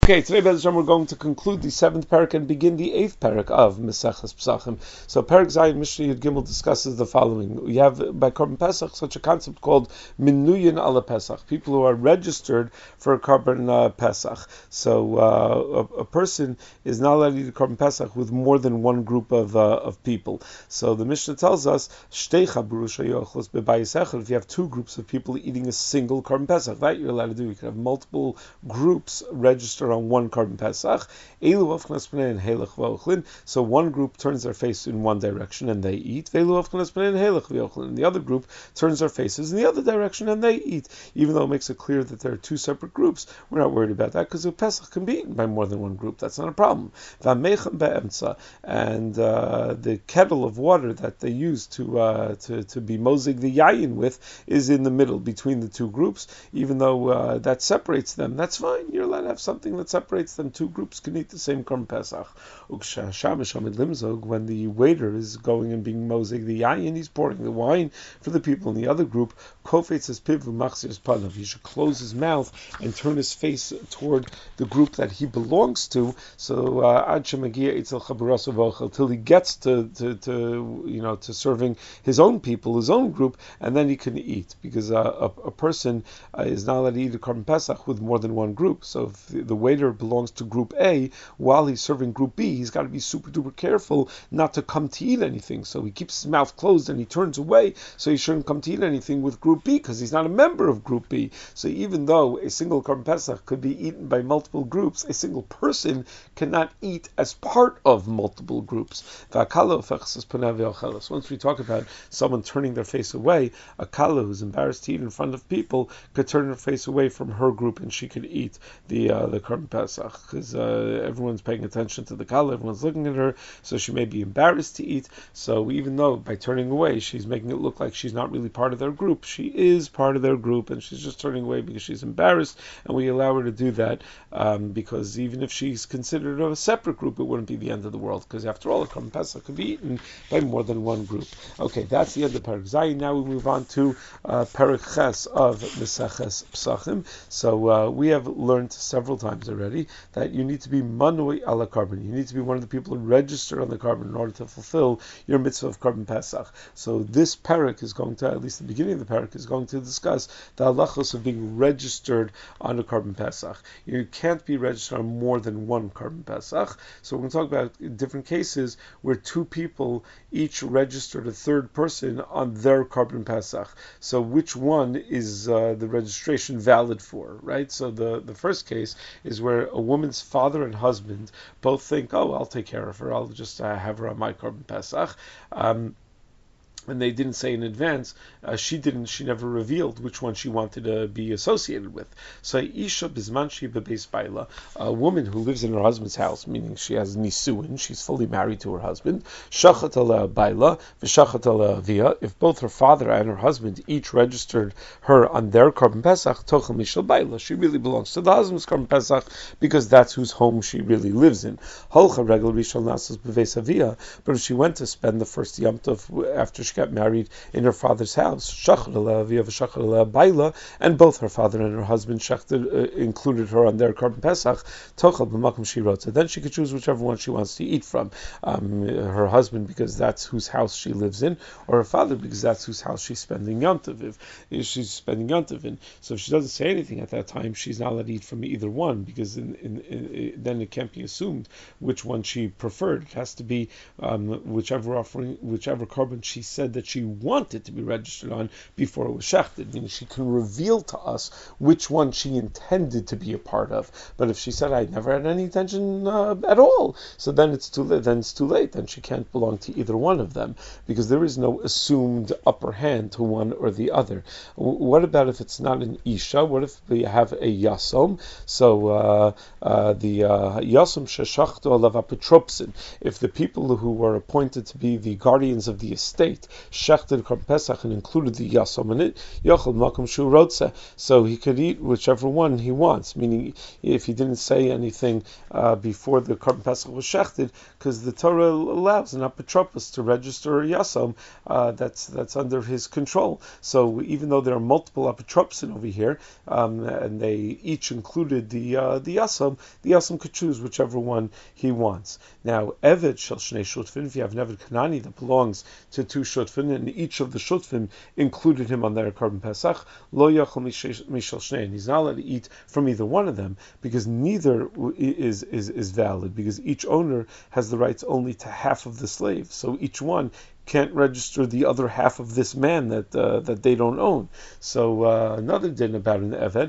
Okay, today, Bez Hashem, we're going to conclude the seventh parak and begin the eighth parak of Maseches Pesachim. So, Parak Zayin Mishnah Yud Gimel discusses the following. We have by Korban Pesach such a concept called Minuyin ala Pesach, people who are registered for a Korban Pesach. So, a person is not allowed to eat a Korban Pesach with more than one group of people. So, the Mishnah tells us, if you have two groups of people eating a single Korban Pesach, that you're allowed to do. You can have multiple groups registered on one Korban Pesach. So one group turns their face in one direction and they eat. And the other group turns their faces in the other direction and they eat. Even though it makes it clear that there are two separate groups, we're not worried about that because the Pesach can be eaten by more than one group. That's not a problem. And the kettle of water that they use to be mozig the yayin with is in the middle between the two groups. Even though that separates them, that's fine. You're allowed to have something that separates them. Two groups can eat the same Korban Pesach. When the waiter is going and being mozig the yayin, he's pouring the wine for the people in the other group. He should close his mouth and turn his face toward the group that he belongs to. So till he gets to serving his own people, his own group, and then he can eat. Because a person is not allowed to eat a Korban Pesach with more than one group. So if the waiter belongs to group A, while he's serving group B, he's got to be super duper careful not to come to eat anything. So he keeps his mouth closed and he turns away, so he shouldn't come to eat anything with group B because he's not a member of group B. So even though a single Korban Pesach could be eaten by multiple groups, a single person cannot eat as part of multiple groups. Once we talk about someone turning their face away, a kala who's embarrassed to eat in front of people could turn her face away from her group and she could eat the Korban Pesach because everyone's paying attention to the kala, everyone's looking at her, so she may be embarrassed to eat. So even though by turning away she's making it look like she's not really part of their group, she is part of their group and she's just turning away because she's embarrassed, and we allow her to do that because even if she's considered a separate group, it wouldn't be the end of the world because after all, a Korban Pesach could be eaten by more than one group. Okay, that's the end of Parak Zayin. Now we move on to Parak Ches of Maseches Pesachim. So we have learned several times already that you need to be manui ala Korban. You need to be one of the people who register on the Korban in order to fulfill your mitzvah of Korban Pesach. So this parak is going to, at least the beginning of the parak, is going to discuss the halachos of being registered on a Korban Pesach. You can't be registered on more than one Korban Pesach. So we're going to talk about different cases where two people each registered a third person on their Korban Pesach. So which one is the registration valid for, right? So the first case is where a woman's father and husband both think, oh, I'll take care of her, I'll just have her on my Korban Pesach. And they didn't say in advance, she never revealed which one she wanted to be associated with. So Isha Bizmanshi Bebeis Baila, a woman who lives in her husband's house, meaning she has nisuin, she's fully married to her husband, Shachat ala Baila, V'shachat ala Avia, if both her father and her husband each registered her on their Korban Pesach, Tochel Mishal Baila, she really belongs to the husband's Korban Pesach because that's whose home she really lives in. Holcha Regel Rishal Nasas Bebeis Avia, but if she went to spend the first Yom Tov after she got married in her father's house, and both her father and her husband included her on their Korban Pesach, so then she could choose whichever one she wants to eat from. Her husband because that's whose house she lives in, or her father because that's whose house she's spending Yom Tov in. So if she doesn't say anything at that time, she's not allowed to eat from either one because then it can't be assumed which one she preferred. It has to be whichever Korban she said that she wanted to be registered on before it was shechted, meaning she can reveal to us which one she intended to be a part of. But if she said, I never had any intention at all, so then it's too late. Then she can't belong to either one of them because there is no assumed upper hand to one or the other. What about if it's not an Isha? What if we have a Yasom? So the Yasom sheshachto alav apotropsin, if the people who were appointed to be the guardians of the estate shechted Korban Pesach and included the Yasom in it, Yochel Makom Shu Rotze, so he could eat whichever one he wants, meaning if he didn't say anything before the Korban Pesach was shechted, because the Torah allows an apotropos to register a Yasom that's under his control. So even though there are multiple apotropsin over here, and they each included the Yasom could choose whichever one he wants. Now, Eved shel Shnei Shutfin, if you have an Eved Kanani that belongs to two Shutfin, and each of the Shutfin included him on their Korban Pesach, Lo Yachol Mishel Shnei, and he's not allowed to eat from either one of them, because neither is valid, because each owner has the rights only to half of the slave, so each one can't register the other half of this man that they don't own. So another din about an eved,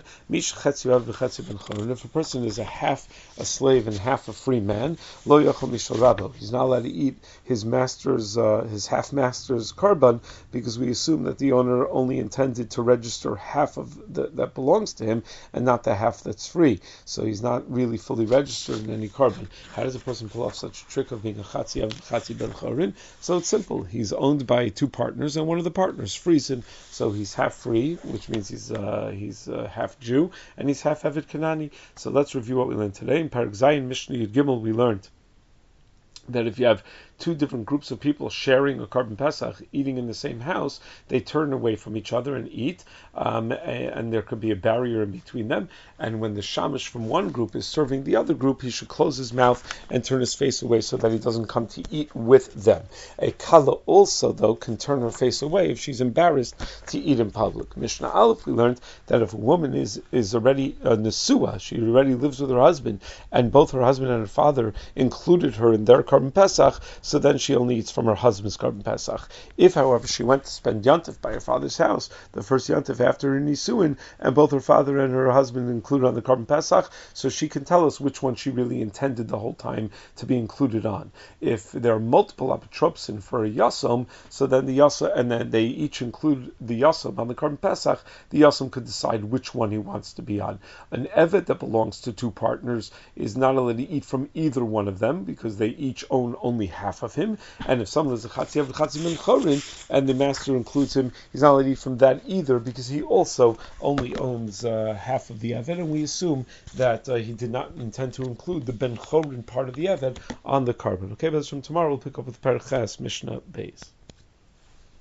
if a person is a half a slave and half a free man, lo yachol mishal rabo, he's not allowed to eat his master's his half master's korban, because we assume that the owner only intended to register half of that belongs to him and not the half that's free. So he's not really fully registered in any korban. How does a person pull off such a trick of being a chatzi ben chorin? So it's simple. He's owned by two partners, and one of the partners frees him, so he's half free, which means he's half Jew, and he's half Eved Kanani. So let's review what we learned today. In Perek Zayin Mishnah Yud Gimel, we learned that if you have two different groups of people sharing a Korban Pesach, eating in the same house, they turn away from each other and eat, and there could be a barrier in between them. And when the shamash from one group is serving the other group, he should close his mouth and turn his face away so that he doesn't come to eat with them. A kala also, though, can turn her face away if she's embarrassed to eat in public. Mishnah Aleph, we learned that if a woman is already a nesua, she already lives with her husband, and both her husband and her father included her in their Korban Pesach, so then she only eats from her husband's Korban Pesach. If, however, she went to spend Yontif by her father's house, the first Yontif after her Nisuin, and both her father and her husband included on the Korban Pesach, so she can tell us which one she really intended the whole time to be included on. If there are multiple apotropsin for a Yasom, so then the Yasom, and then they each include the Yasom on the Korban Pesach, the Yasom could decide which one he wants to be on. An Evet that belongs to two partners is not allowed to eat from either one of them, because they each own only half of him, and if someone is a Chatzi ben Chorin and the master includes him, he's not allowed to eat from that either, because he also only owns half of the Eved, and we assume that he did not intend to include the Ben Chorin part of the Eved on the korban. Okay, but from tomorrow we'll pick up with Perek Ches, Mishnah Beis.